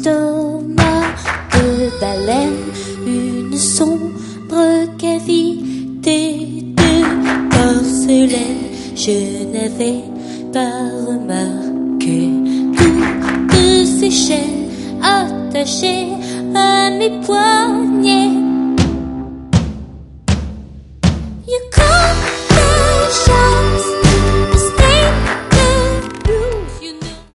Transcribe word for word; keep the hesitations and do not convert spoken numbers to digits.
estomac de baleine, une sombre cavité de porcelaine. Je n'avais pas remarqué toutes ces chaînes attachées à mes poignets.